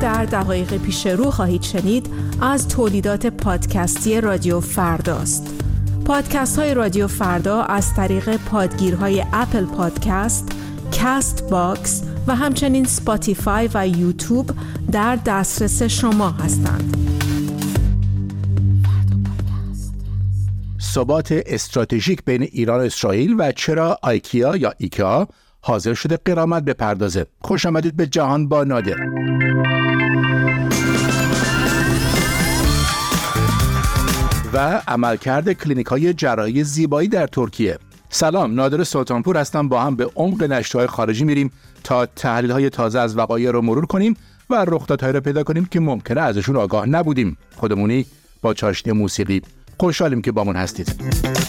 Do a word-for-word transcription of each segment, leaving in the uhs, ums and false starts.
در دقایق پیش رو خواهید شنید از تولیدات پادکستی رادیو فرداست. پادکست های رادیو فردا از طریق پادگیرهای اپل پادکست، کست باکس و همچنین سپاتیفای و یوتیوب در دسترس شما هستند. ثبات استراتژیک بین ایران و اسرائیل و چرا آیکیا یا ایکیا حاضر شده غرامت بپردازه. خوش آمدید به جهان با نادر. و عملکرد کلینیک‌های جراحی زیبایی در ترکیه. سلام، نادر سلطانپور هستم. با هم به عمق نشریه‌های خارجی میریم تا تحلیل‌های تازه از وقایع رو مرور کنیم و رخدادهایی رو پیدا کنیم که ممکنه ازشون آگاه نبودیم. خودمونی با چاشنی موسیقی. خوشحالیم که بامون هستید.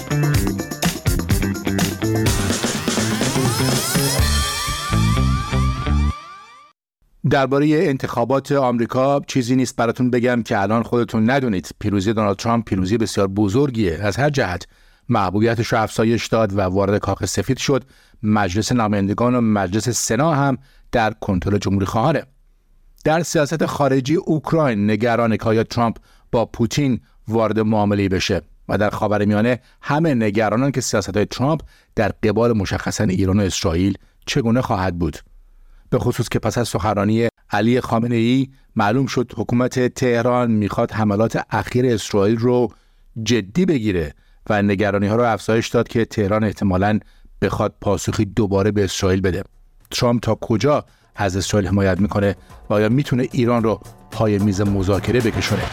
درباره انتخابات آمریکا چیزی نیست براتون بگم که الان خودتون ندونید. پیروزی دونالد ترامپ پیروزی بسیار بزرگیه. از هر جهت محبوبیتش رو افزایش داد و وارد کاخ سفید شد. مجلس نمایندگان و مجلس سنا هم در کنترل جمهوری خواهانه. در سیاست خارجی اوکراین نگرانه که آیا ترامپ با پوتین وارد معامله‌ای بشه و در خاورمیانه همه نگرانن که سیاست‌های ترامپ در قبال مشخصاً ایران و اسرائیل چگونه خواهد بود. به خصوص که پس از سخنرانی علی خامنه‌ای معلوم شد حکومت تهران میخواد حملات اخیر اسرائیل رو جدی بگیره و نگرانی‌ها رو افزایش داد که تهران احتمالاً بخواد پاسخی دوباره به اسرائیل بده. ترامپ تا کجا از اسرائیل حمایت میکنه و آیا میتونه ایران رو پای میز مذاکره بکشونه؟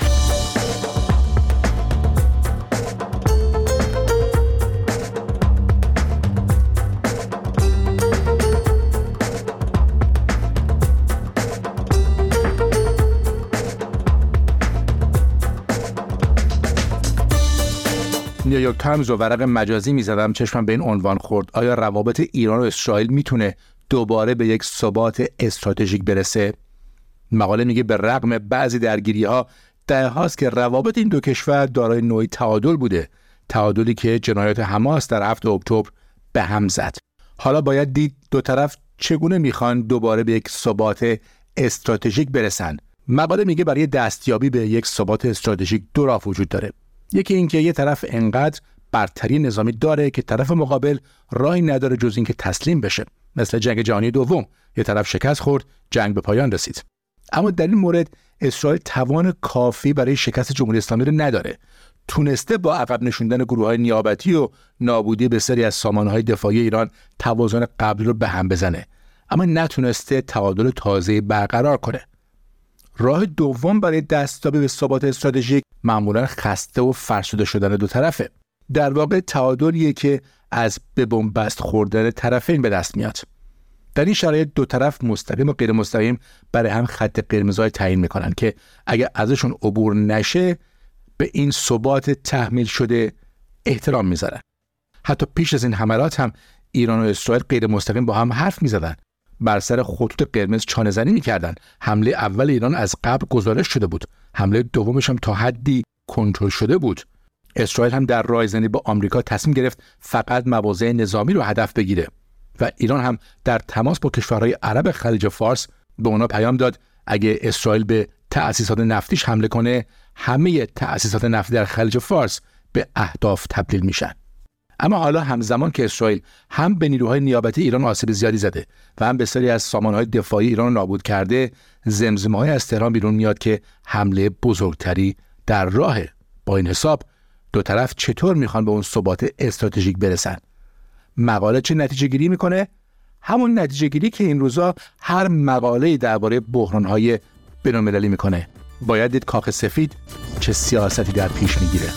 نیویورک تایمز و ورق مجازی می‌زدم، چشمم به این عنوان خورد: آیا روابط ایران و اسرائیل میتونه دوباره به یک ثبات استراتژیک برسه؟ مقاله میگه به رغم بعضی درگیری‌ها دهه‌هاست که روابط این دو کشور دارای نوعی تعادل بوده، تعادلی که جنایات حماس در هفتم اکتبر به هم زد. حالا باید دید دو طرف چگونه میخوان دوباره به یک ثبات استراتژیک برسن. مقاله میگه برای دستیابی به یک ثبات استراتژیک دو راه وجود داره. یکی این که یه طرف انقدر برتری نظامی داره که طرف مقابل راهی نداره جز این که تسلیم بشه. مثل جنگ جهانی دوم، یه طرف شکست خورد، جنگ به پایان رسید. اما در این مورد اسرائیل توان کافی برای شکست جمهوری اسلامی رو نداره. تونسته با عقب نشوندن گروه‌های نیابتی و نابودی بسیاری از سامانه‌های دفاعی ایران توازن قبلی رو به هم بزنه، اما نتونسته تعادل تازه برقرار کنه. راه دوم برای دستیابی به ثبات استراتژیک معمولاً خسته و فرسوده شدن دو طرفه. در واقع تعادلیه که از به بنبست خوردن طرفین به دست میاد. در این شرایط دو طرف مستقیم و غیر مستقیم برای هم خط قرمزای تعیین میکنن که اگه ازشون عبور نشه به این ثبات تحمیل شده احترام میذارن. حتی پیش از این حملات هم ایران و اسرائیل غیر مستقیم با هم حرف میزدن. بر سر خطوط قرمز چانه زنی میکردن. حمله اول ایران از قبل گزارش شده بود. حمله دومش هم تا حدی کنترل شده بود. اسرائیل هم در رایزنی با آمریکا تصمیم گرفت فقط مواضع نظامی رو هدف بگیره و ایران هم در تماس با کشورهای عرب خلیج فارس به اونا پیام داد اگه اسرائیل به تأسیسات نفتیش حمله کنه همه تأسیسات نفتی در خلیج فارس به اهداف تبدیل میشن. اما حالا همزمان که اسرائیل هم به نیروهای نیابتی ایران آسیب زیادی زده و هم بسیاری از سامانهای دفاعی ایران رو نابود کرده، زمزمه‌های از تهران بیرون میاد که حمله بزرگتری در راهه. با این حساب دو طرف چطور میخوان به اون ثبات استراتژیک برسن؟ مقاله چه نتیجه گیری میکنه؟ همون نتیجه گیری که این روزا هر مقاله‌ای درباره بحران‌های بین‌المللی میکنه. باید دید کاخ سفید چه سیاستی در پیش میگیره.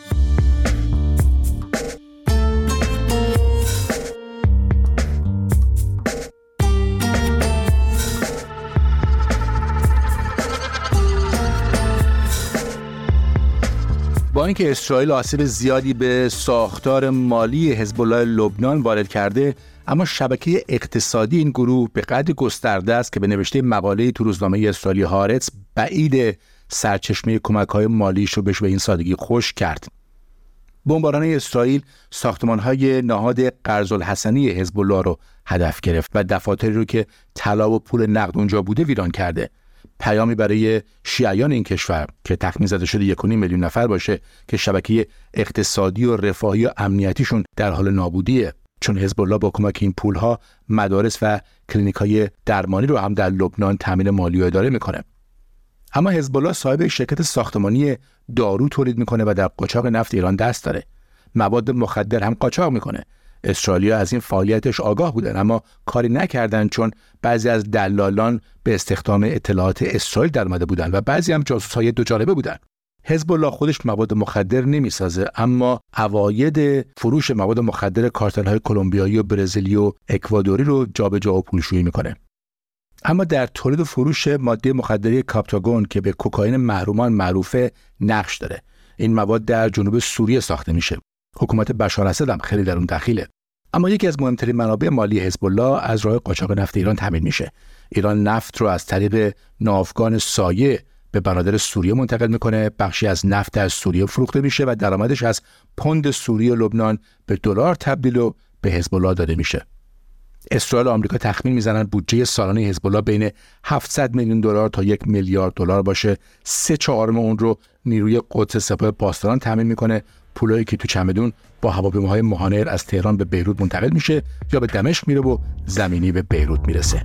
با اینکه اسرائیل آسیب زیادی به ساختار مالی حزب الله لبنان وارد کرده، اما شبکه اقتصادی این گروه به قدری گسترده است که به نوشته مقاله تو روزنامه اسرائیلی هارتز بعید سرچشمه کمک‌های مالیش رو بهش به این سادگی خشک کرد. بمباران اسرائیل ساختمان‌های نهاد قرض‌الحسنی حزب الله رو هدف گرفت و دفاتری رو که طلا و پول نقد اونجا بوده ویران کرده. پیامی برای شیعیان این کشور که تخمین زده شده یک و نیم میلیون نفر باشه که شبکه اقتصادی و رفاهی و امنیتیشون در حال نابودیه، چون حزب الله با کمک این پولها مدارس و کلینیک‌های درمانی رو هم در لبنان تامین مالی و اداره میکنه. اما حزب الله صاحب شرکت ساختمانی دارو تولید میکنه و در قاچاق نفت ایران دست داره. مواد مخدر هم قاچاق میکنه. اسرائیلی‌ها از این فعالیتش آگاه بودن اما کاری نکردن، چون بعضی از دلالان به استخدام اطلاعات اسرائیل درآمده بودن و بعضی هم جاسوس‌های دو جانبه بودن. حزب الله خودش مواد مخدر نمیسازه، اما عواید فروش مواد مخدر کارتل‌های کلمبیایی و برزیلی و اکوادوری رو جابجا و پولشویی میکنه. اما در تولید و فروش ماده مخدری کاپتاگون که به کوکائین محرومان معروفه نقش داره. این مواد در جنوب سوریه ساخته میشه. حکومت بشار اسد هم خیلی در اون دخیله. اما یکی از مهمترین منابع مالی حزب الله از راه قاچاق نفت ایران تامین میشه. ایران نفت رو از طریق ناوگان سایه به بنادر سوریه منتقل میکنه. بخشی از نفت در سوریه فروخته میشه و درآمدش از پوند سوریه و لبنان به دلار تبدیل و به حزب الله داده میشه. اسرائیل و آمریکا تخمین میزنن بودجه سالانه حزب الله بین هفتصد میلیون دلار تا یک میلیارد دلار باشه. سه چهارم اون رو نیروی قدس سپاه پاسداران تامین میکنه. پولایی که تو چمدون با هواپیماهای مهاجر از تهران به بیروت منتقل میشه یا به دمشق میره و زمینی به بیروت میرسه.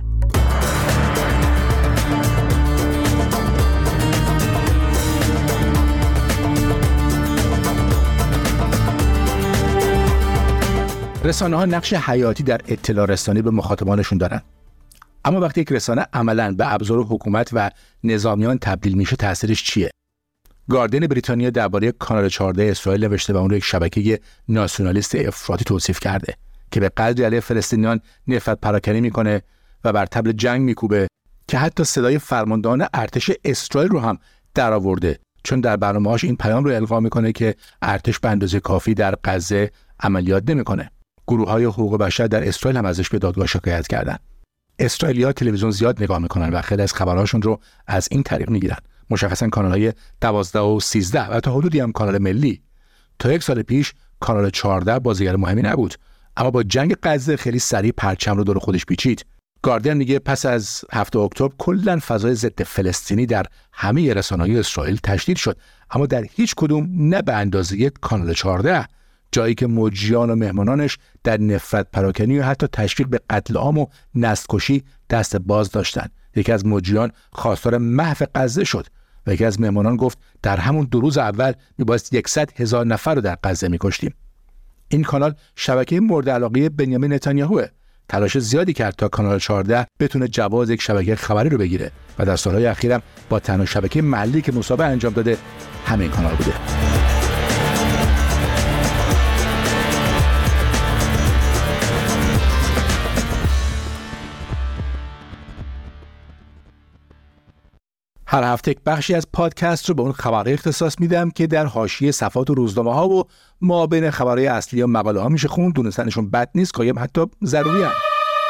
رسانه ها نقش حیاتی در اطلاع رسانی به مخاطبانشون دارن. اما وقتی یک رسانه عملاً به ابزار حکومت و نظامیان تبدیل میشه تأثیرش چیه؟ گاردین بریتانیا درباره کانال چهارده اسرائیل نوشته و اون رو یک شبکه ناسیونالیست افراطی توصیف کرده که به قدری علیه فلسطینیان نفرت پراکنی میکنه و بر طبل جنگ میکوبه که حتی صدای فرماندهان ارتش اسرائیل رو هم درآورده، چون در برنامه‌هاش این پیام رو القا میکنه که ارتش به اندازه کافی در غزه عملیات نمیکنه. گروه‌های حقوق بشر در اسرائیل هم ازش به دادگاه شکایت کردن. اسرائیلی‌ها تلویزیون زیاد نگاه میکنن و خیلی از خبرهاشون رو از این طریق میگیرن. مشخصاً کانال‌های دوازده و سیزده و تا حدودی هم کانال ملی. تا یک سال پیش کانال چهارده بازیگر مهمی نبود، اما با جنگ غزه خیلی سریع پرچم رو دور خودش پیچید. گاردین میگه پس از هفتم اکتبر کلاً فضای ضد فلسطینی در همه رسانه‌های اسرائیل تشدید شد، اما در هیچ کدوم نه به اندازه کانال چهارده، جایی که مجریان و مهمانانش در نفرت پراکنی و حتی تشویق به قتل عام و نسل‌کشی دست باز داشتن. یکی از مجریان خواستار محو غزه شد و یکی از مهمانان گفت در همون دو روز اول میبایست صد هزار نفر رو در غزه میکشتیم. این کانال شبکه مورد علاقه بنیامین نتانیاهوه. تلاش زیادی کرد تا کانال چهارده بتونه جواز یک شبکه خبری رو بگیره و در سالهای اخیرم با تنها شبکه محلی که مسابقه انجام داده همین کانال بوده. هر هفته یک بخشی از پادکست رو به اون خبرهای اختصاص میدم که در حاشیه صفحات و روزنامه ها و ما بین خبرهای اصلی و مقاله ها میشه خوند. دونستنشون بد نیست، قایم حتی ضروری هست.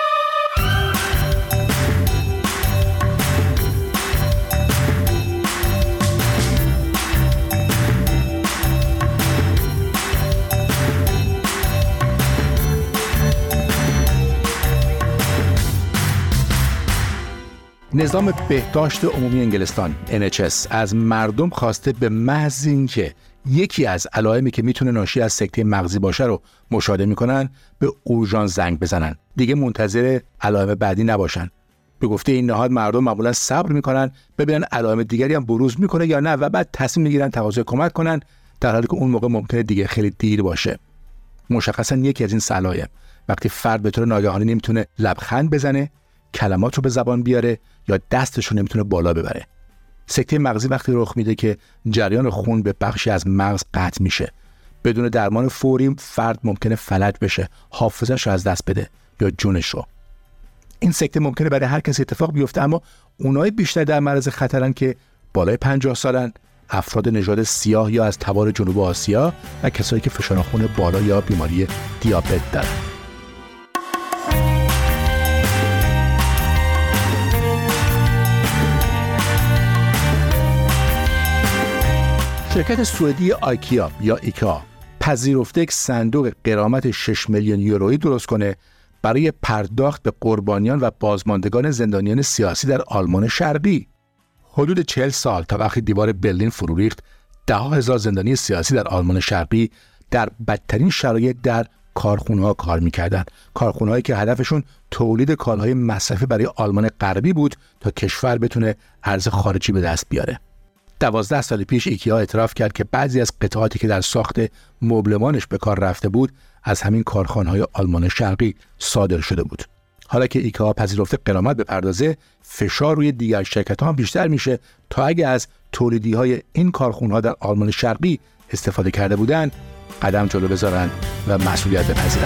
نظام بهداشت عمومی انگلستان ان اچ اس از مردم خواسته به محض اینکه یکی از علائمی که میتونه ناشی از سکته مغزی باشه رو مشاهده میکنن به اورژانس زنگ بزنن، دیگه منتظر علائم بعدی نباشن. به گفته این نهاد مردم معمولا صبر میکنن ببینن علائم دیگری هم بروز میکنه یا نه و بعد تصمیم میگیرن تقاضای کمک کنن، در حالی که اون موقع ممکنه دیگه خیلی دیر باشه. مشخصا یکی از این علائم وقتی فرد به طور ناگهانی نمیتونه لبخند بزنه، کلمات رو به زبان بیاره یا دستش رو نمیتونه بالا ببره. سکته مغزی وقتی رخ میده که جریان خون به بخشی از مغز قطع میشه. بدون درمان فوری فرد ممکنه فلج بشه، حافظه‌اش رو از دست بده یا جونش رو. این سکته ممکنه برای هر کسی اتفاق بیفته، اما اونای بیشتر در معرض خطرن که بالای پنجاه سالن، افراد نژاد سیاه یا از تبار جنوب آسیا و کسایی که فشار خون بالا یا بیماری دیابت دارن. شرکت سوئدی آیکیا یا ایکا پذیرفته یک صندوق غرامت شش میلیون یورویی درست کنه برای پرداخت به قربانیان و بازماندگان زندانیان سیاسی در آلمان شرقی. حدود چهل سال تا وقتی دیوار برلین فرو ریخت، ده ها هزار زندانی سیاسی در آلمان شرقی در بدترین شرایط در کارخونه‌ها کار می‌کردند. کارخونه‌هایی که هدفشون تولید کالاهای مصرفی برای آلمان غربی بود تا کشور بتونه ارز خارجی به دست بیاره. دوازده سال پیش ایکیا اعتراف کرد که بعضی از قطعاتی که در ساخت مبلمانش به کار رفته بود از همین کارخانه‌های آلمان شرقی صادر شده بود. حالا که ایکیا پذیرفته غرامت بپردازه، فشار روی دیگر شرکت‌ها هم بیشتر میشه تا اگه از تولیدی‌های این کارخانه‌ها در آلمان شرقی استفاده کرده بودن، قدم جلو بذارن و مسئولیت بپذیرن.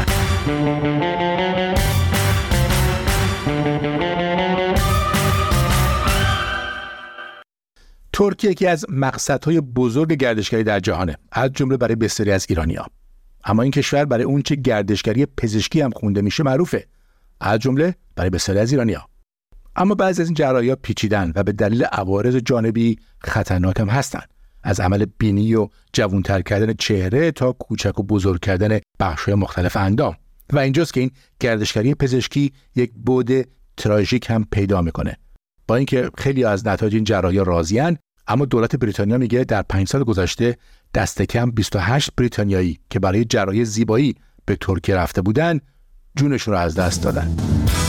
ترکیه یکی از مقصدهای بزرگ گردشگری در جهانه، از جمله برای بسیاری از ایرانی‌ها. اما این کشور برای اون چه گردشگری پزشکی هم خونده میشه معروفه، از جمله برای بسیاری از ایرانی‌ها. اما بعضی از این جراحی‌ها پیچیدن و به دلیل عوارض جانبی خطرناک هم هستن، از عمل بینی و جوان‌تر کردن چهره تا کوچک و بزرگ کردن بخش‌های مختلف اندام. و اینجاست که این گردشگری پزشکی یک بعد تراژیک هم پیدا میکنه. با اینکه خیلی از نتایج این جراحی‌ها راضی‌اند، اما دولت بریتانیا میگه در پنج سال گذشته دست کم بیست و هشت بریتانیایی که برای جراحی زیبایی به ترکیه رفته بودن جونشون رو از دست دادن.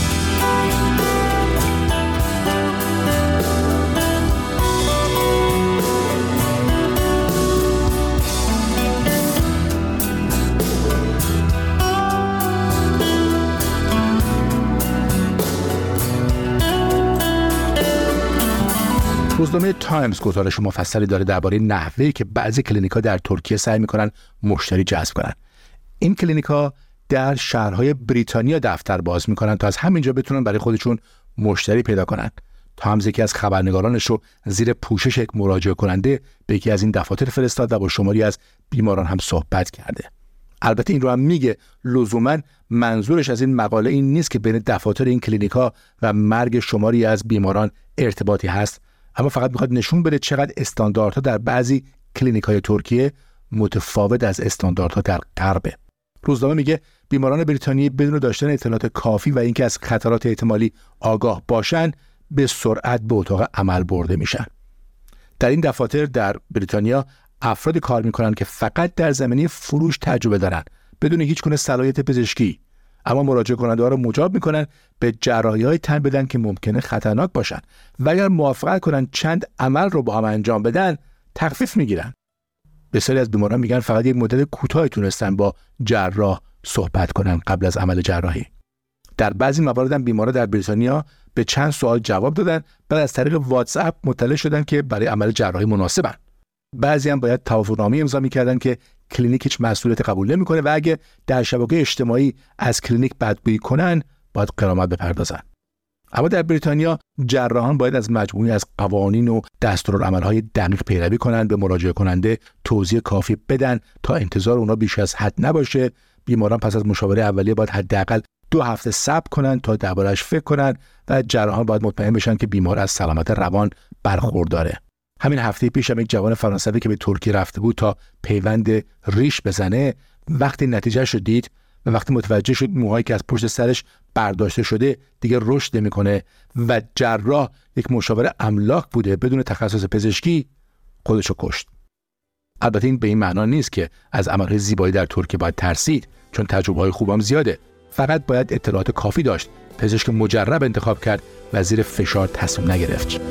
روزنامه تایمز گزارش مفصلی داره درباره نحوهی که بعضی کلینیک‌ها در ترکیه سعی می‌کنن مشتری جذب کنن. این کلینیک‌ها در شهرهای بریتانیا دفتر باز می‌کنن تا از همینجا بتونن برای خودشون مشتری پیدا کنن. تایمز یکی از خبرنگارانش رو زیر پوشش یک مراجعه کننده به یکی از این دفاتر فرستاد و با شماری از بیماران هم صحبت کرده. البته این رو هم میگه لزوماً منظورش از این مقاله این نیست که بین دفاتر این کلینیک‌ها و مرگ شماری از بیماران ارتباطی هست، اما فقط میخواد نشون بده چقدر استانداردها در بعضی کلینیک‌های ترکیه متفاوت از استانداردها در غربه. روزنامه میگه بیماران بریتانیایی بدون داشتن اطلاعات کافی و اینکه از خطرات احتمالی آگاه باشن به سرعت به اتاق عمل برده میشن. در این دفاتر در بریتانیا افرادی کار میکنن که فقط در زمینه فروش تجربه دارن بدون هیچ گونه صلاحیت پزشکی، اما مراجعه کننده ها رو مجاب میکنن به جراحی‌های تن بدن که ممکنه خطرناک باشن و اگر موافقت کنن چند عمل رو با هم انجام بدن تخفیف میگیرن. بسیاری از بیماران میگن فقط یک مدت کوتاهی تونستن با جراح صحبت کنن قبل از عمل جراحی. در بعضی موارد هم بیمارا در بریتانیا به چند سوال جواب دادن، بعد از طریق واتس اپ مطلع شدن که برای عمل جراحی مناسبن. بعضی هم باید توافقنامه امضا می‌کردن که کلینیک هیچ مسئولیت قبول نمی‌کنه و اگه در شبکه اجتماعی از کلینیک بدگویی کنن باید غرامت بپردازن. اما در بریتانیا جراحان باید از مجموعی از قوانین و دستورالعمل‌های دقیق پیروی کنن، به مراجعه کننده توضیح کافی بدن تا انتظار اونا بیش از حد نباشه. بیماران پس از مشاوره اولیه باید حداقل دو هفته صبر کنن تا دربارش فکر کنن و جراحان باید مطمئن بشن که بیمار از سلامت روان برخورداره. همین هفته پیش هم یک جوان فرانسوی که به ترکیه رفته بود تا پیوند ریش بزنه، وقتی نتیجهش رو دید و وقتی متوجه شد موهایی که از پشت سرش برداشته شده دیگه رشد نمی‌کنه و جراح یک مشاور املاک بوده بدون تخصص پزشکی، خودشو کشت. البته این به این معنا نیست که از عملهای زیبایی در ترکیه باید ترسید، چون تجربه‌های خوبم زیاده. فقط باید اطلاعات کافی داشت، پزشک مجرب انتخاب کرد و زیر فشار تصمیم نگرفت.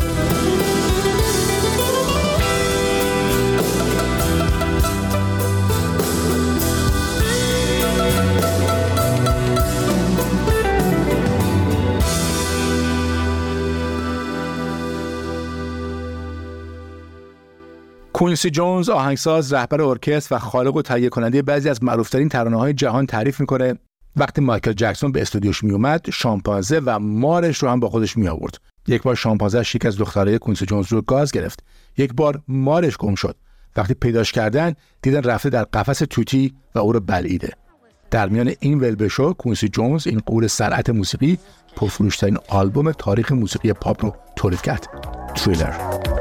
کوینسی جونز آهنگساز، رهبر ارکستر و خالق و تهیه کننده بعضی از معروف‌ترین ترانه‌های جهان تعریف می‌کنه وقتی مایکل جکسون به استودیوش میومد شامپانزه و مارش رو هم با خودش می آورد. یک بار شامپانزه یک از دخترای کوینسی جونز رو گاز گرفت. یک بار مارش گم شد. وقتی پیداش کردن دیدن رفته در قفس توتی و او رو بلعیده. در میان این ولبشو کوینسی جونز این غول سرعت موسیقی پرفروش‌ترین آلبوم تاریخ موسیقی پاپ رو تولید کرد. تریلر.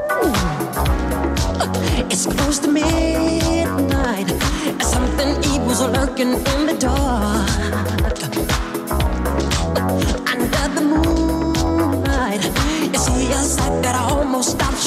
It's close to midnight. Something evil's lurking in the dark. Under the moonlight, you see a sight that almost stops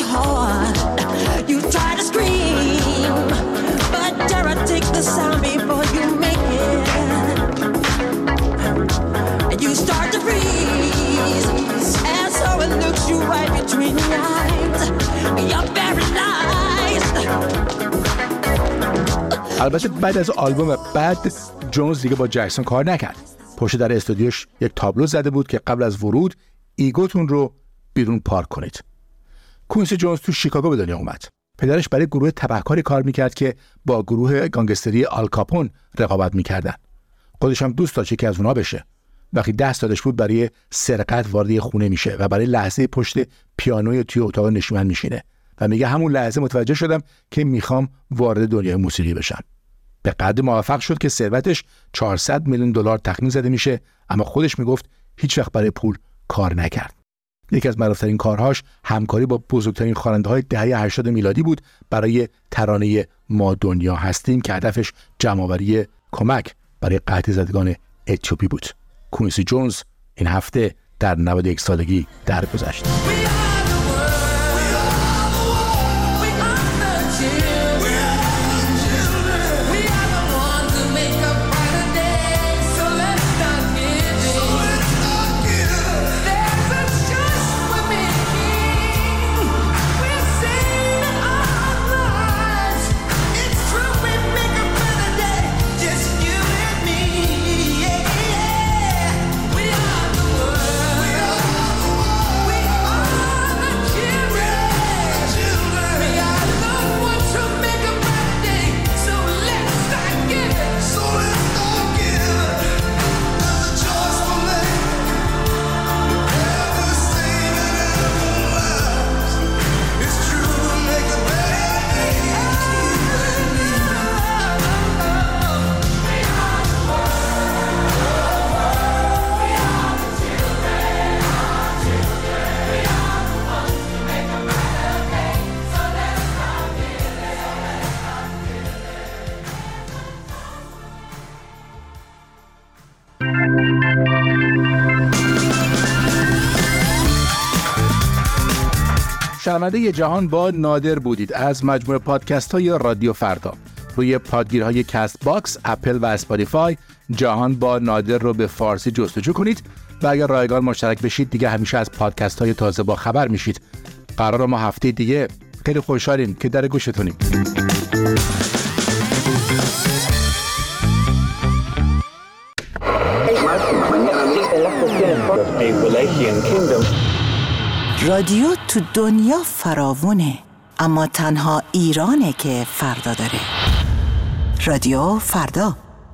البته بعد از آلبوم بعد جونز دیگه با جکسون کار نکرد. پشت در استودیوش یک تابلو زده بود که قبل از ورود ایگوتون رو بیرون پارک کنید. کوینسی جونز تو شیکاگو به دنیا اومد. پدرش برای گروه تبهکاری کار میکرد که با گروه گانگستری آل کاپون رقابت میکردن. خودش هم دوست داشت که از اونها بشه. وقتی ده سالش بود برای سرقت وارد خونه میشه و برای لحظه پشت پیانوی توی اتاق نشیمن میشینه و میگه همون لحظه متوجه شدم که میخوام وارد دنیای موسیقی بشم. به قدر موفق شد که ثروتش چهارصد میلیون دلار تخمین زده میشه، اما خودش میگفت هیچ وقت برای پول کار نکرد. یکی از معروف‌ترین کارهاش همکاری با بزرگترین خواننده‌های دهه هشتاد میلادی بود برای ترانه ما دنیا هستیم که هدفش جمع‌آوری کمک برای قحطی زدگان اتیوپی بود. کوینسی جونز این هفته در نود و یک سالگی درگذشت. شنونده جهان با نادر بودید از مجموعه پادکست های رادیو فردا. روی پادگیرهای کست باکس، اپل و اسپاتیفای جهان با نادر رو به فارسی جستجو کنید و اگر رایگان مشترک بشید دیگه همیشه از پادکست های تازه با خبر میشید. قرار ما هفته دیگه خیلی خوشحالیم که در گوشتونیم. رادیو تو دنیا فراوونه، اما تنها ایرانه که فردا داره. رادیو فردا.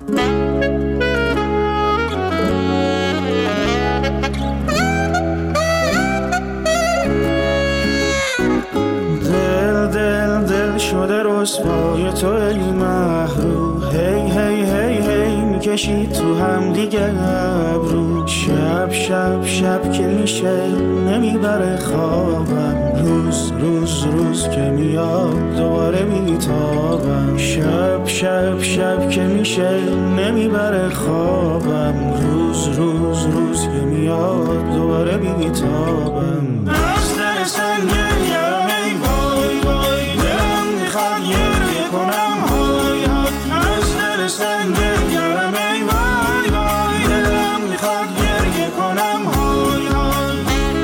دل دل دل شده رسوای تو ای محروم، هی هی هی هی میکشی تو هم دیگه ابرو. شب شب شب که میشه نمیبره خوابم، روز روز روز که میاد دوباره میتابم. شب شب شب که میشه نمیبره خوابم، روز روز روز که میاد دوباره میتابم. از دل سنگیم ای وای وای، دلم میخواد گریه کنم های های. از دل سنگیم ای وای وای، دلم میخواد گریه کنم های های.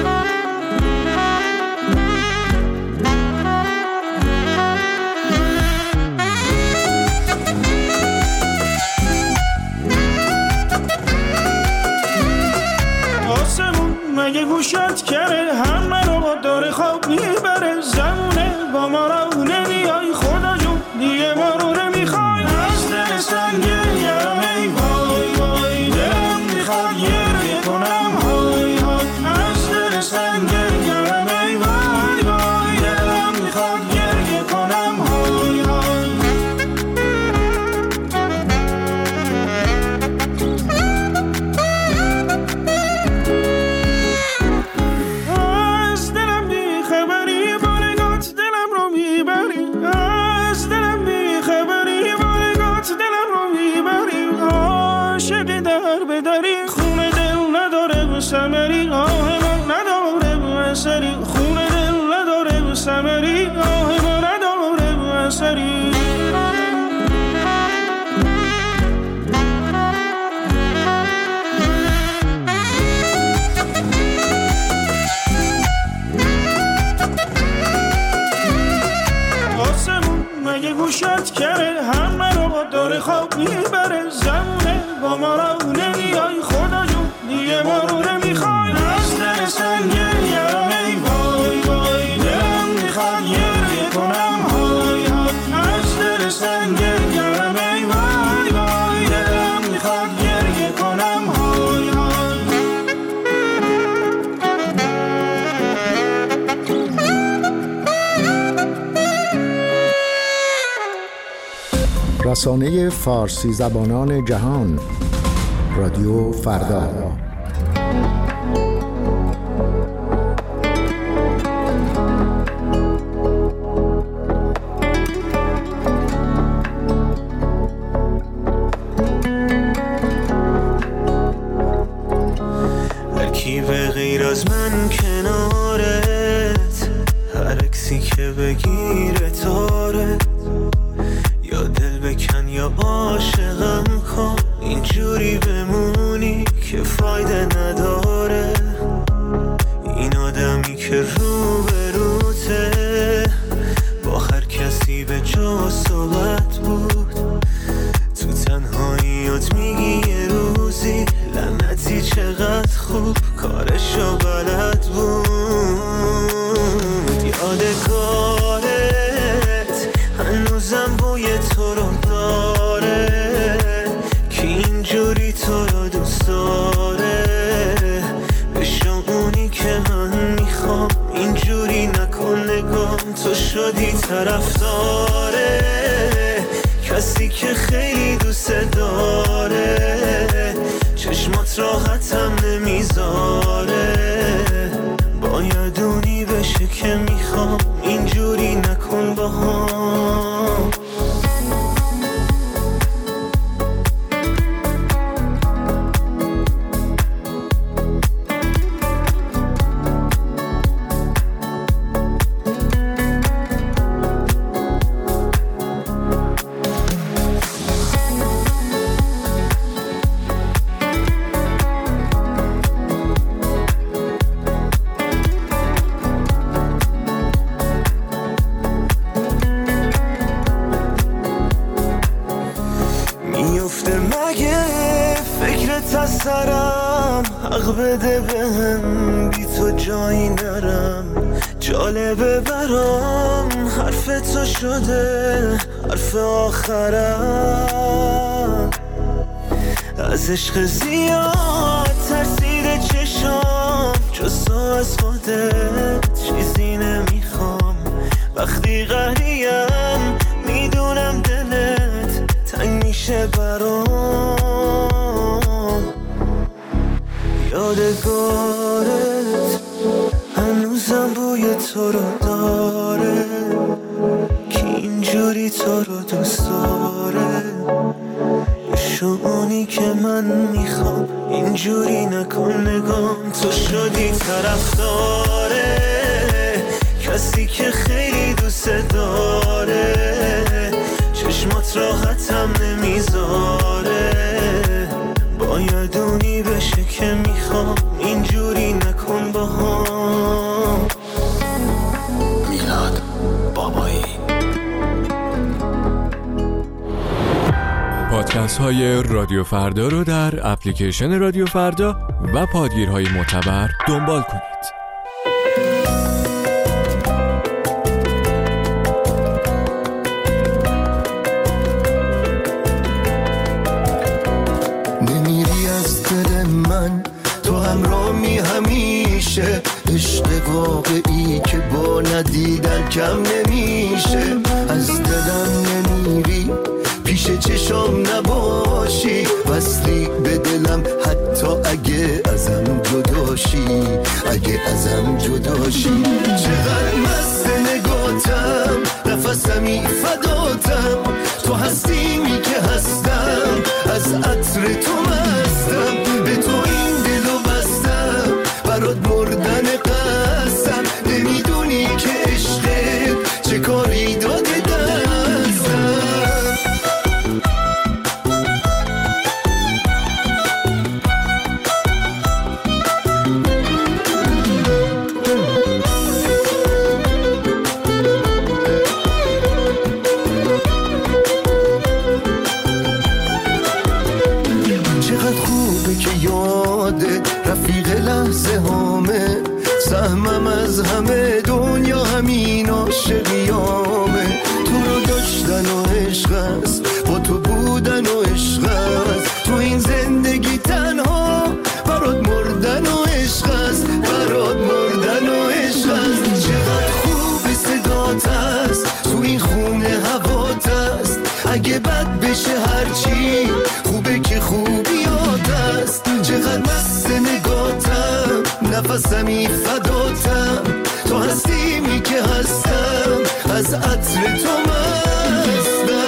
آسمون مگه گوشت کره، همه رو داره خواب میبره. زمونه با ما رو نمیای، خدا جون دیگه ما رو نمیخوای. از دل سنگیم ای وای وای، دلم میخواد گریه کنم های های. از دل سنگیم ای وای وای، دلم میخواد گریه کنم های های. از دلم بیخبری بارگات دلم رو میبری، از دلم بیخبری بارگات دلم رو میبری. عاشق در بدری، خون دل نداره ثمری، آه ما نداره اثری. خون دل نداره ثمری، آه ما نداره اثری. آسمون مگه گوشت کره همه رو داره خواب میبره زمونه با ما رو نمیای خدا جون دیگه ما رو نمیخوای از دل سنگه یارمه وای وای دلم میخواد گریه کنم های های از دل سنگه یارمه وای وای دلم میخواد گریه کنم های های رسانه فارسی زبانان جهان رادیو فردا. هر کی به غیر از من کنارت، هر اکسی که بگیره تارت، یا دل بکن یا عاشقم کن، اینجوری بمونی که فایده نداره. این آدمی که رو به روته با هر کسی به جا صحبت بود، تو تنهاییات میگی یه روزی لعنتی چقدر خوب کارشو بلد بود. یادگارت هنوزم بوی تو رو داره که اینجوری تو رو دوست داره. بشو اونی که من میخوام، اینجوری نکن نگام، تو شدی طرفداره کسی که خیلی دوست داره. چشمات راحتم نمیذاره، باید اونی بشه که میخوام، اینجوری نکن با هم. سرم حق بده بهم، بی تو جایی نرم. جالبه برام حرف تو شده حرف آخرم. از عشق زیاد ترسیده چشام، جز تو از خودت چیزی نمیخوام. وقتی قهریم میدونم دلت تنگ میشه برام. یادگارت هنوزم بوی تو رو داره که اینجوری تو رو دوست داره. شونی که من میخوام، اینجوری نکن نگام، تو شدی طرفداره کسی که خیلی دوست داره. چشمات راحتم نمیذاره، باید اونی بشه که میخوام، اینجوری نکن با هم. میلاد بابایی. پادکست های رادیو فردا رو در اپلیکیشن رادیو فردا و پادگیرهای معتبر دنبال کنید. عشق واقعی که با ندیدن کم نمیشه. از دلم نمیری، پیش چشام نباشی، وصلی به دلم حتی اگه ازم جداشی، اگه ازم جداشی. چقدر مست نگاتم، نفسمی فداتم، تو هستیمی که هستم، از عطر تو مستم، به تو این دلو بستم، برات مردن قسم، نمیدونی که عشقت چه کاری داده دستم. است، با تو بودن و عشق است. تو این زندگی تنها برات مردن و عشق است، برات مردن و عشق است. چقدر خوب صدات است، تو این خونه هوات است. اگه بد بشه هرچی خوبه که خوبیات است. چقدر مست نگاتم، نفسمی فداتم. تو هستیمی که هستم، از عطر تو مستم.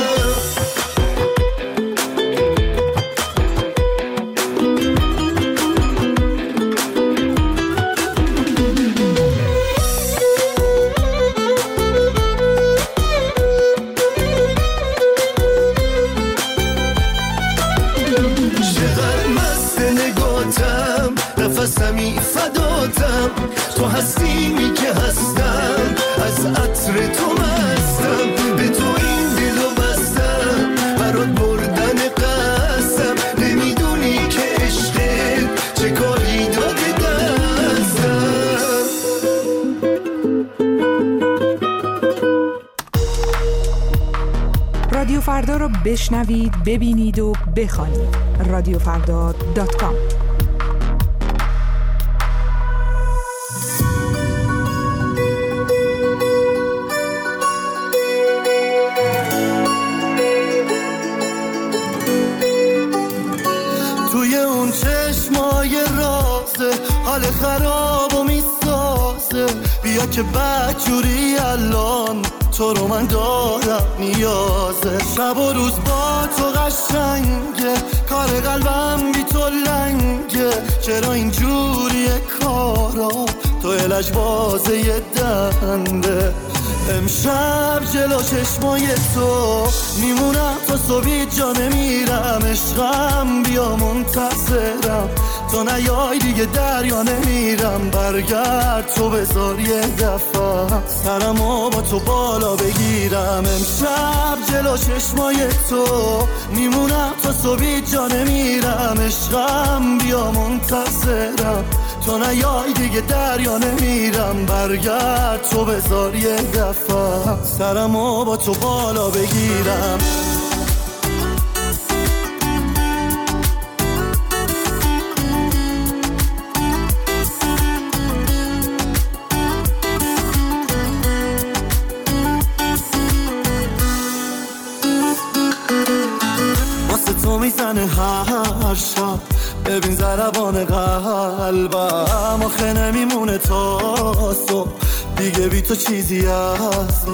نفسمی فداتم. تو هستیمی که هستم، از عطر تو مستم. به تو این دلو بستم، برات بردن قسم. نمیدونی که عشقت چه کاری داده دستم. رادیو فردا رو بشنوید، ببینید و بخوانید. رادیو فردا دات کام. توی اون چشمای رازه حال خراب و میسازه. بیا که بدجوری الان تو رو من دارم نیازه. شب و روز با تو قشنگه، کار قلبم بی تو لنگه. چرا اینجوریه کارا، تو الش بازه یه دنده. امشب جلو چشمای تو میمونم تا صبحی جا نمیرم. عشقم بیا منتظرم، تو نیای دیگه دریا نمیرم. برگرد تو بذار یه دفعه سرمو با تو بالا بگیرم. امشب جلو چشمای تو میمونم تا صبحی جا نمیرم. عشقم بیا منتظرم، تو نیای دیگه دریا نمیرم. برگرد تو بذار یه دفعه سرمو با تو بالا بگیرم. واسه تو میزنه هر شب، ببین ضربان قلبم. آخه نمیمونه تا صبح دیگه بی تو چیزی از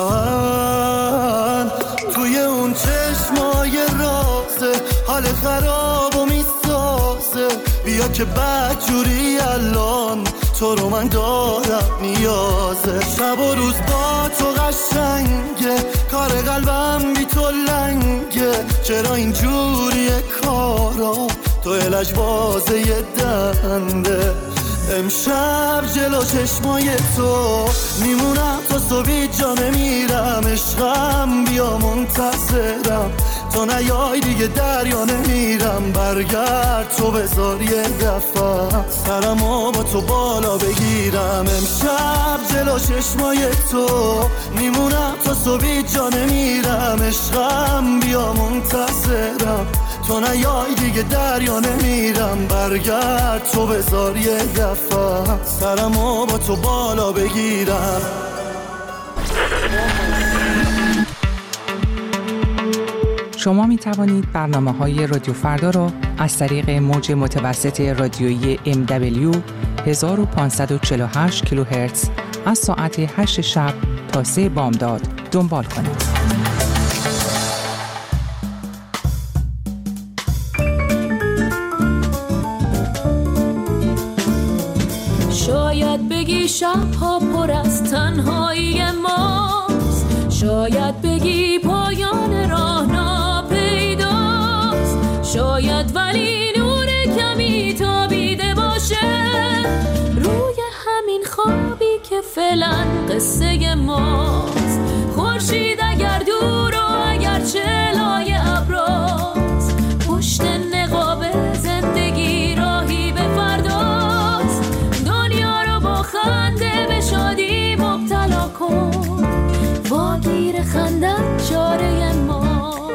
من. توی اون چشمای رازه حال خراب و میسازه. بیا که بدجوری الان تو رو من دارم نیازه. شب و روز با تو قشنگه، کار قلبم بی تو لنگه. چرا اینجوریه کارا، تو الش بازه یه دنده. امشب جلو چشمای تو میمونم تا صبحی جا نمیرم. عشقم بیا منتظرم، تو نیای دیگه دریا نمیرم. برگرد تو بذار یه دفعه سرمو با تو بالا بگیرم. امشب جلو چشمای تو میمونم تا صبحی جا نمیرم. عشقم بیا منتظرم، تو نیای دیگه دریا نمیرم. برگرد تو بذار یه دفعه سرمو با تو بالا بگیرم. شما می توانید برنامه‌های رادیو فردا را از طریق موج متوسط رادیویی ام دبلیو هزار و پانصد و چهل و هشت کیلوهرتز از ساعت هشت شب تا سه بامداد دنبال کنید. شاید بگی شب‌ها پر از تنهایی ماست، شاید بگی پایان راه ناپیداست، شاید ولی نور کمی تابیده باشه روی همین خوابی که فعلا قصه ماست. خورشید اگر دور و اگر چلای ابراست، پشت نقاب زندگی راهی به فرداست. دنیا رو با خنده به شادی مبتلا کن، واگیر خندت چاره ماست.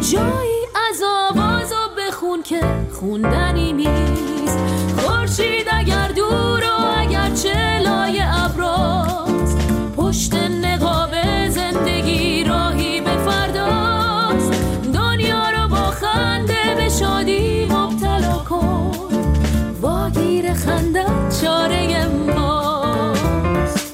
جایی از آواز و بخون که خوندنی نیست. خورشید اگر دور و اگر چه لای ابراست، پشت نقاب زندگی راهی به فرداست. دنیا رو با خنده به شادی مبتلا کن، واگیر خندت چاره ماست.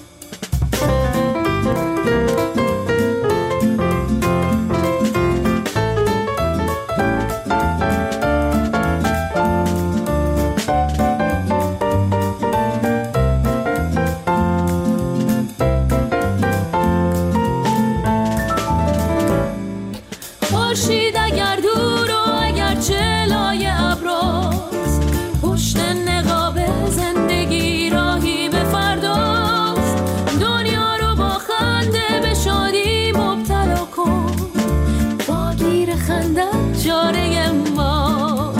خورشید اگر دور و اگر چه لای ابراست، پشت نقاب زندگی راهی به فرداست. دنیا رو با خنده به شادی مبتلا کن، واگیر خندت چاره ما،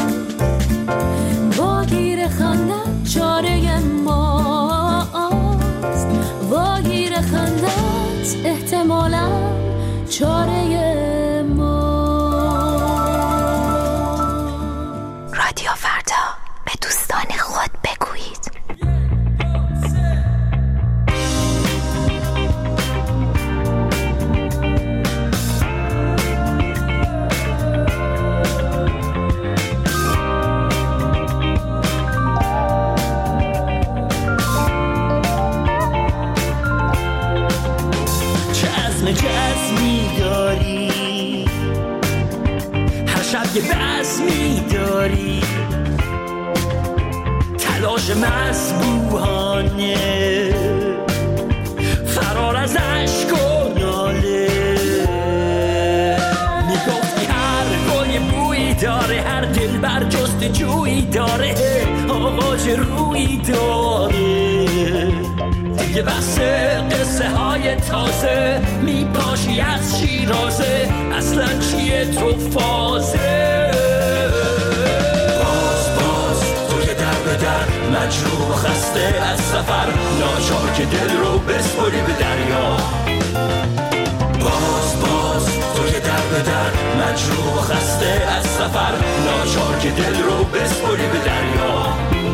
واگیر خندت چاره ماست. واگیر خندت احتمالاً چاره رادیو فردا، به دوستان خود بگویید. چه عزم چه عزمی داری، هر شب یه بزمی داری، تلاش مسبوحانه، فرار از عشق و ناله. میگفتی هر گل یه بویی داره، هر دل بر جست جویی داره، آغاز رویی داره. دیگه بس قصه های تازه، میپاشی از شیرازه، اصلا چیه تو فازه. باز باز تو که در به در، مجروح و خسته از سفر، ناچار که دل رو بسپری به دریا. باز باز تو که در به در، مجروح و خسته از سفر، ناچار که دل رو بسپری به دریا.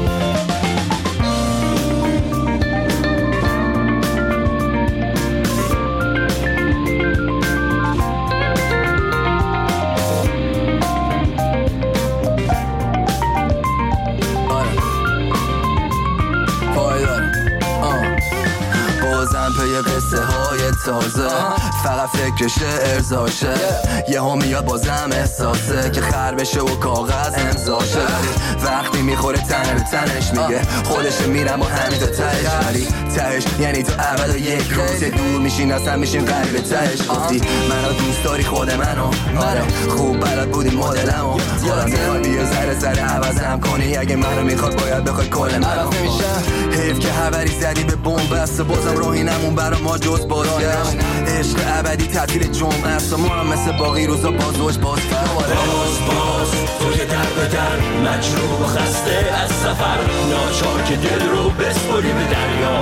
قصه های تازه، فقط فکرش ارزاشه، یه ها میاد بازم احساسه که خر بشه و کاغذ امضاشه. وقتی میخوره تنه به تنش میگه خودش میرم و همین تا تهش، ولی تهش یعنی تو ابد و یک روز دور میشین اصلا میشین قریب تهش. گفتی منو دوست داری خود منو، آره خوب بلد بودی مدلمو، خودم میخوای بیا ذره ذره عوضم کنی، اگه منو میخواد باید بخوای کل منو. حیف که خبری زدی به بمب بسته، بازم راهی نمون برا ما جز بازگشت. عشق ابدی تعطیل جمعه است و ما هم مثل باقی روزا بازوش باز فرد. باز باز تو که در به در، مجروح و خسته از سفر، ناچار که دل رو بسپری به دریا.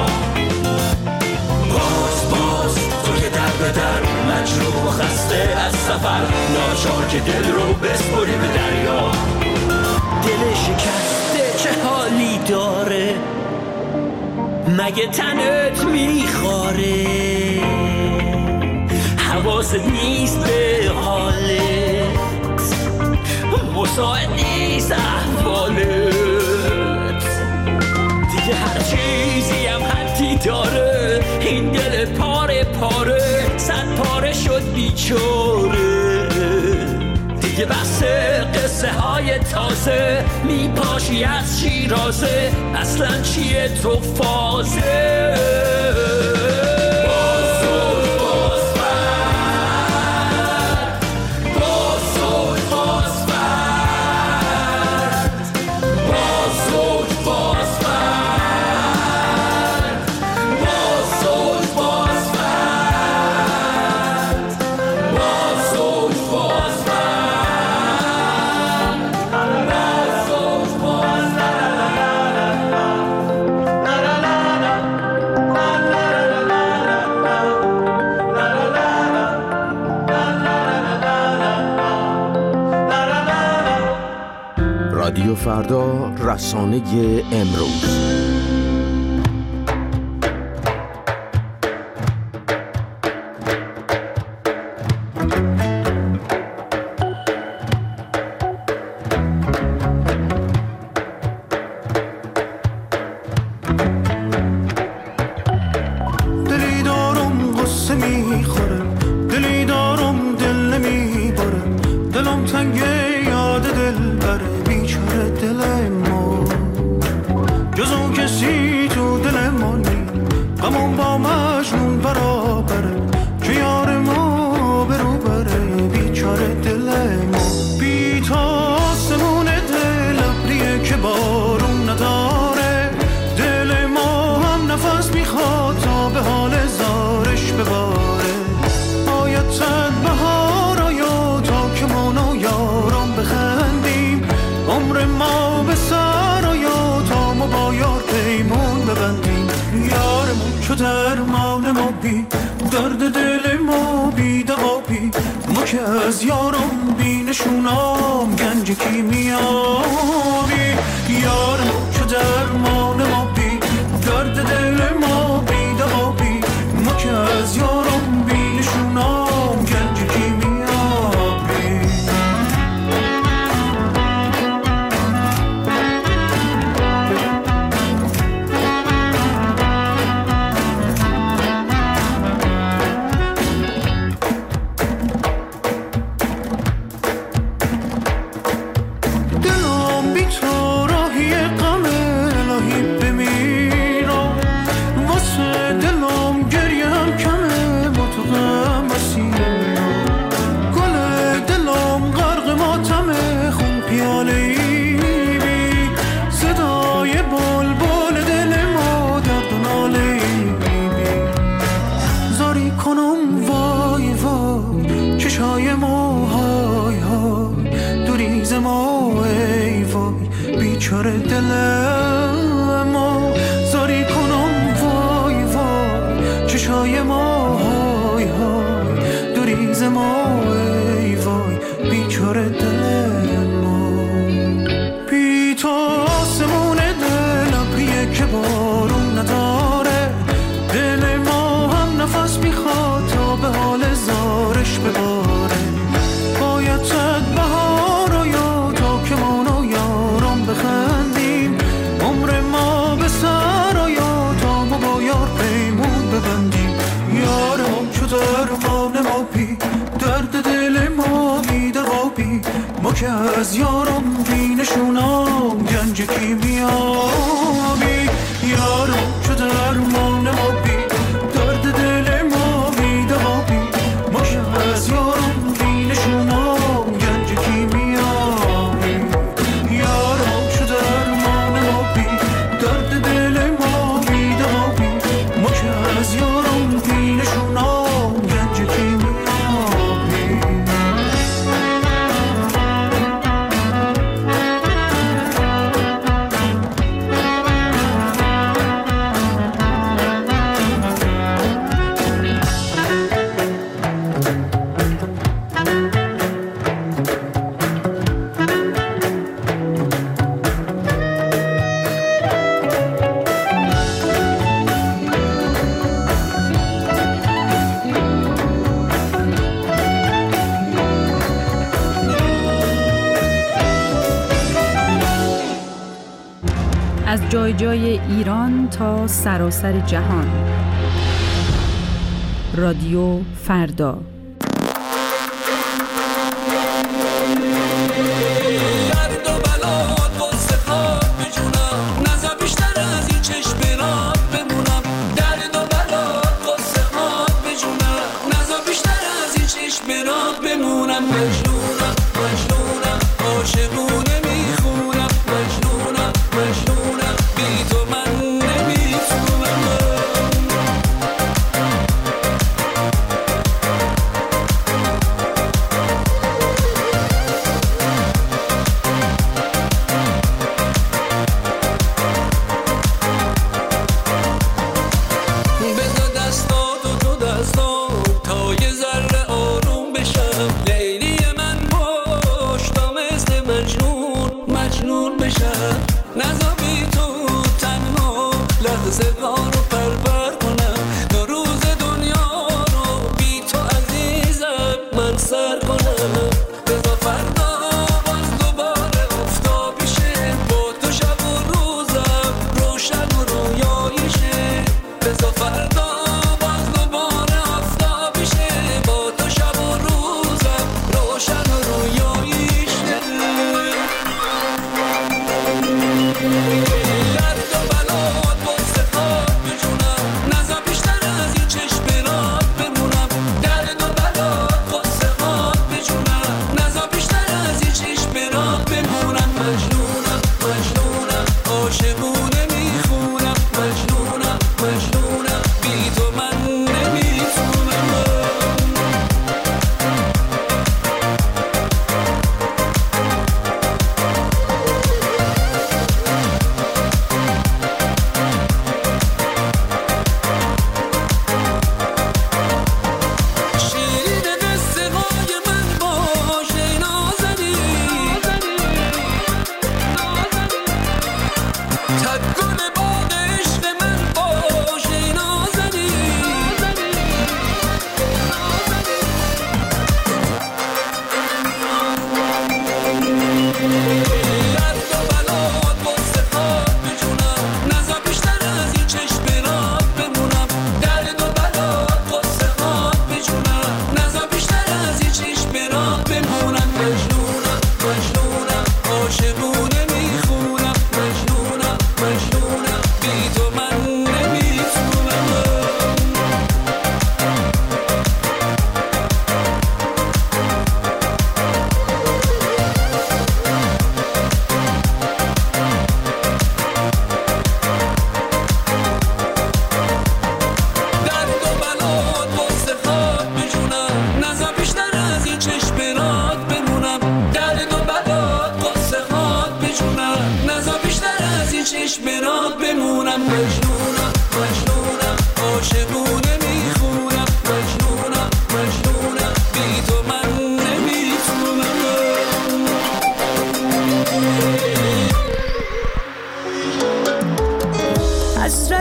باز باز تو که در به در، مجروح و خسته از سفر، ناچار که دل رو بسپری به دریا. دل شکسته چه حالی داره، مگه تنت میخواره، حواست نیست به حالت، مساعد نیست احوالت. دیگه هر چیزی هم حدی داره، این دل پاره پاره صد پاره شد بیچاره. دیگه بس قصه های تازه، میپاشی از شیرازه، اصلا چیه تو فازه. رادیو فردا، رسانه امروز. درمان ما بی درد دل ما بی دوا بی ما که از یارم بی نشونام گنج کیمیابی یارم چو درمان ما بی درد دل ما بی دوا بی ما که از یارم بی نشونام گنج کیمیابی. بیچاره دل ما زاری کنم وای وای چشای ما های های دوریز ما ای وای بیچاره دل ما بی تو آسمون دل ابریه که بارون نداره دل ما هم نفس میخواد تا به حال زارش بباره باید صد بهار و یا تا که مانو یارم بخندیم عمر ما به سر و یا تا ما با یار پیمون ببندیم یارم چو درمان ما بی درد دل ما بی دوا بی ما که از یارم بی نشونام گنج کیمیابی یارم چو درمان ما بی درد دل ما بی دوا بی ما که از یارم بی نشونام گنج کیمیابی یارم چو درمان ما بی درد دل ما بی دوا بی ما که از یارم بی نشونام گنج کیمیابی. از جای جای ایران تا سراسر جهان. رادیو فردا. درد و بلات قصه خواب بجونم نزا بیشتر از این چشم برات بمونم درد و بلات قصه خواب بجونم نزا بیشتر از این چشم برات بمونم مجنونم مجنونم عاشقونه میخونم مجنونم مجنونم بی تو من نمیتونم بذار دستاتو تو دستام تا یه ذره آروم بشم لیلی من باش تا مثل من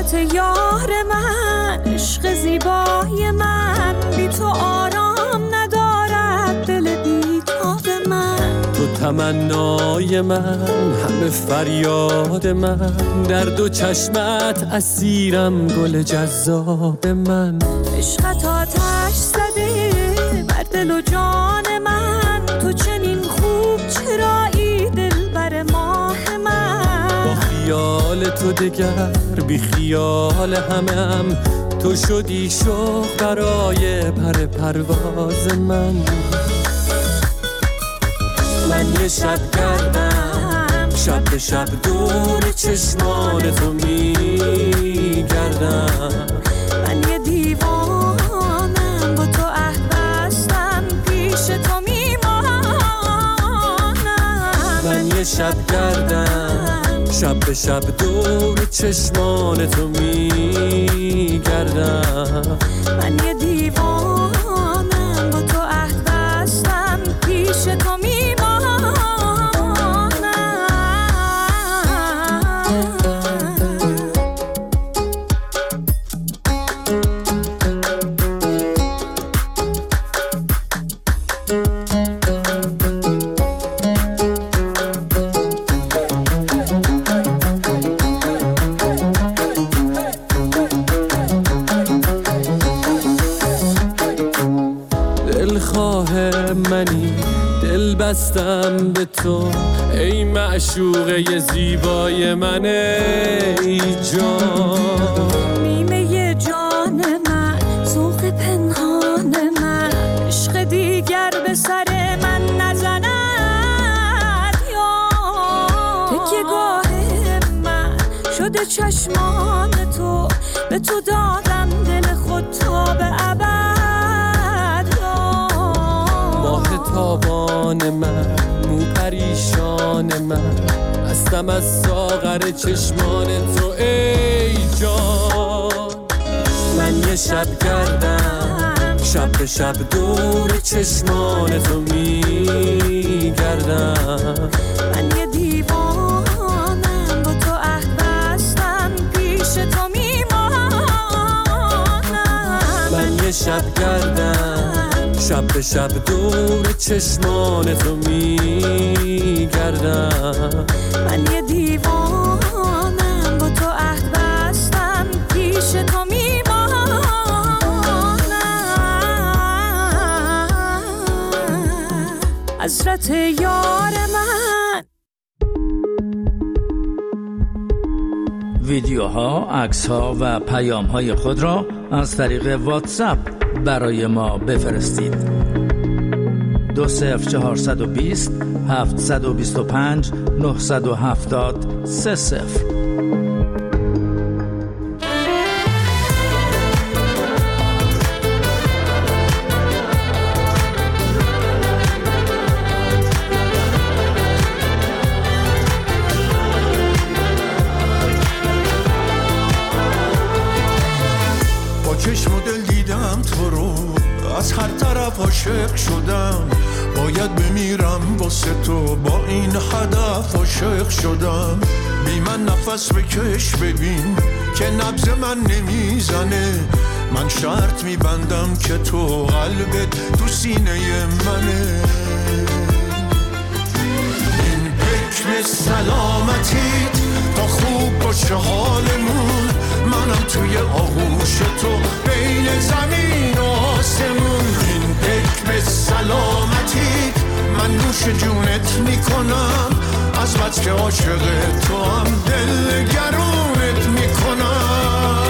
حسرت یار من، عشق زیبای من، بی تو آرام ندارد دل بیتاب من. تو تمنای من، همه فریاد من، در دو چشمت اسیرم گل جذاب من. عشقت آتش زده بر دل و جان من، تو چنین خوب چرایی دل بر ماه من. با خیال تو دگر بی خیال همم، تو شدی شوق برای پر پرواز من. من یه شب گردم، شب به شب دور چشمان تو میگردم. من یه دیوانم با تو عهد بستم، پیش تو میمانم. من یه شب گردم، شب به شب دور چشمان تو میگردم. من یه دیوانم با تو عهد بستم، پیش تو میمانم. بستم به تو ای معشوقه زیبای من، ای جان. نیمه جان من، ذوق پنهان من، عشق دیگر به سر من نزند یا. تکیه گاه من شده چشمان تو، به تو دادم دل خود تا به ابد یا. ماه تابان من، مو پریشان من، هستم از ساغر چشمان تو ای جان. من یه شب گردم، شب به شب دور چشمان تو میگردم. من یه دیوانم با تو عهد بستم، پیش تو میمانم. من یه شب گردم، شب به شب دور چشمان تو میگردم. من یه دیوانم با تو عهد بستم، پیش تو میمانم. حسرت یار من. ویدیوها، عکس‌ها و پیام‌های خود را از طریق واتساپ برای ما بفرستید. دو صفر چهارصد و بیست هفتصد و بیست و پنج نهصد و هفتاد سه صفر. چشم و دل دیدم تو رو، از هر طرف عاشق شدم. باید بمیرم واسه تو، با این هدف عاشق شدم. بی من نفس بکش ببین که نبض من نمیزنه. من شرط میبندم که تو قلبت تو سینه منه. این حکم سلامتیت تا خوب باشه حالمون. منم توی آغوش تو بین زمین و آسمون. این حکم سلامتی من نوش جونت میکنم، از بس که عاشق تو هم دل گرونت میکنم.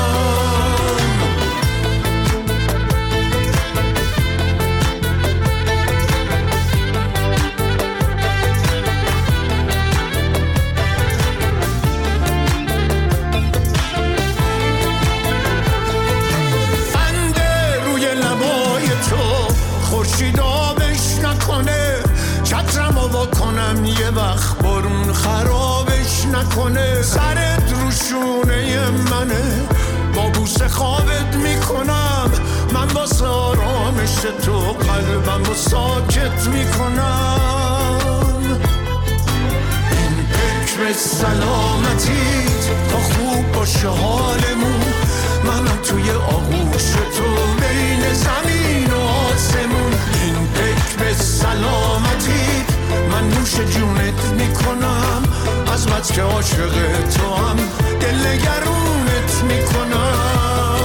کنم یه وقت برون خرابش نکنه. سرت رو شونه منه، با بوسه خوابت میکنم. من واسه آرامش تو قلبم رو ساکت میکنم. این حکم به سلامتیت تا خوب باشه حالمون. منم توی آغوش تو بین زمین و آسمون. این پک به سلامتیت من نوش جونت میکنم، از بس که عاشق تو هم دل نگرونت میکنم.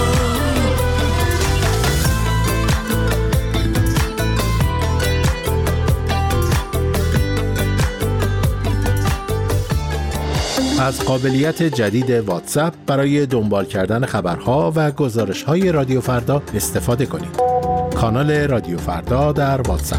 از قابلیت جدید واتساپ برای دنبال کردن خبرها و گزارش‌های رادیو فردا استفاده کنید. کانال رادیو فردا در واتساپ.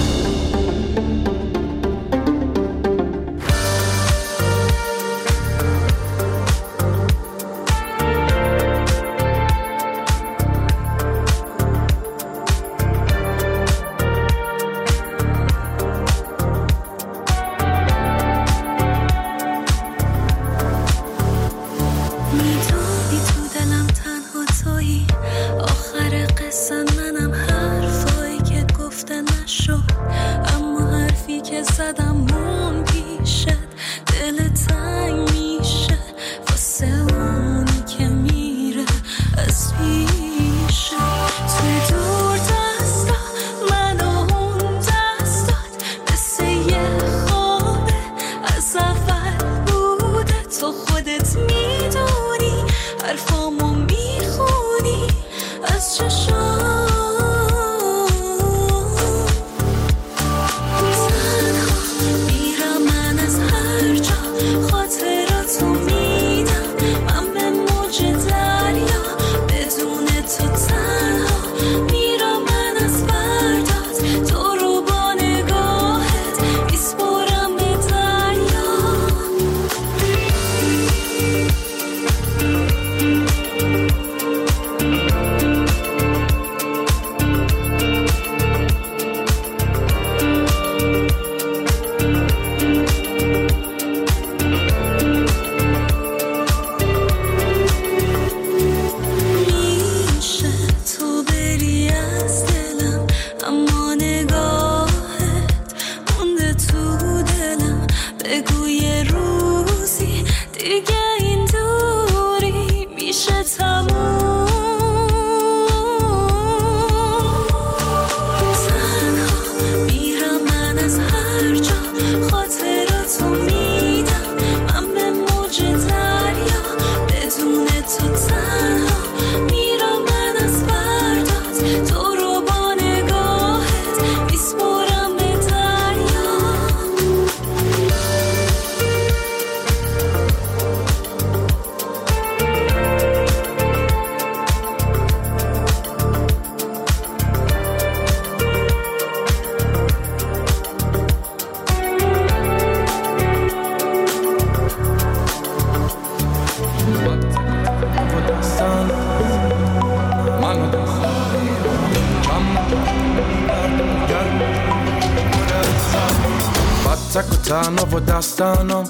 تنها و دستانم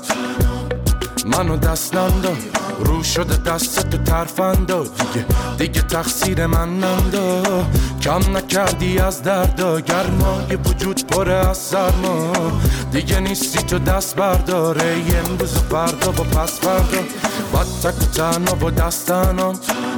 منو دستم داد، رو شده دست تو ترفندا، دیگه دیگه تقصیر من نندا. کم نکردی از دردا، گرمای وجود پره از سرما. دیگه نیستی تو دست برداره، امروز و فردا و پس فردا. بد تک و تنها و دستانم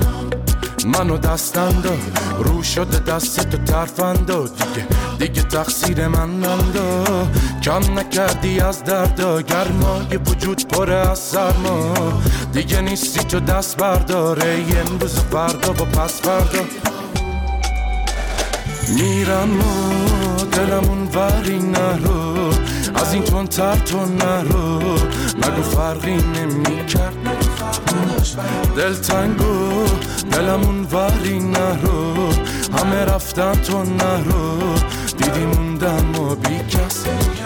منو دستم داد، رو شده دست تو ترفندا، دیگه دیگه تقصیر من نندا. کم نکردی از دردا، گرمای وجود پره از سرما. دیگه نیستی تو دست برداره، امروز و فردا و پس فردا. میرم و دلمون وری نرو، از این تون تر تو نرو، نگو فرقی نمی کرد دل تنگو، دلمون وری نرو، همه رفتن تو نرو، دیدی موندم و بی کس.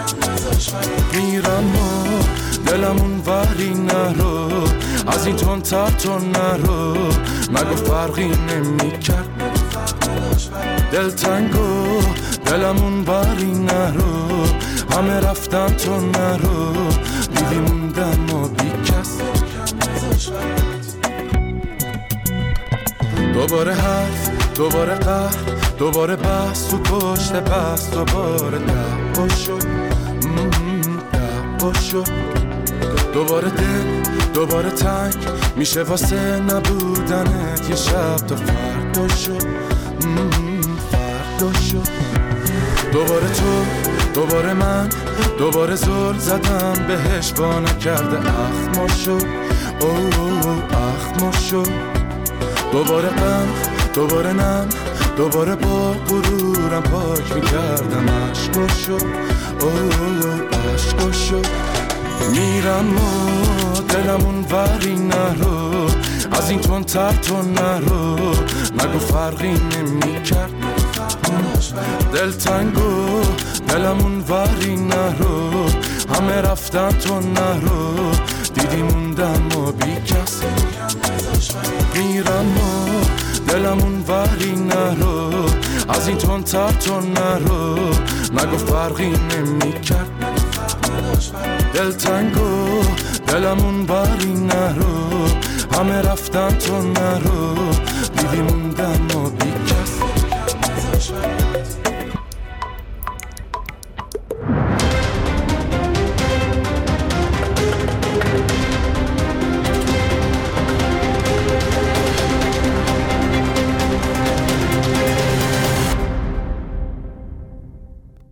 میرم و دلمون وری نرو، از این تون تر تو نرو، نگو فرقی نمی کرد دل تنگو، دلمون وری نرو، همه رفتن تو نرو، دیدی موندم و بی کس. دوباره حرف، دوباره قهر، دوباره بحث تو پشت بحث، دوباره دعوا شد دعوا شد دوباره دل دوباره تنگ میشه واسه نبودنت یه شب تا فردا شد فردا شد دوباره تو دوباره من دوباره زل زدم بهش با نکرده اخم شد اوه اخم شد دوباره غم دوباره نم دوباره با غرورم پاک میکردم عشقا شد اوه عشقا شد میرم و دلمون وری نرو از این تون تر تو نرو نگو فرقی نمیکرد دل تنگو دلمون وری نرو همه رفتن تو نرو دیدی موندم و بی کس میرم و دلمون وری نرو از این تون تر تو نرو نگو فرقی نمیکرد دل تنگو دلمون وری نرو همه رفتن تو نرو دیدی موندم و بی کس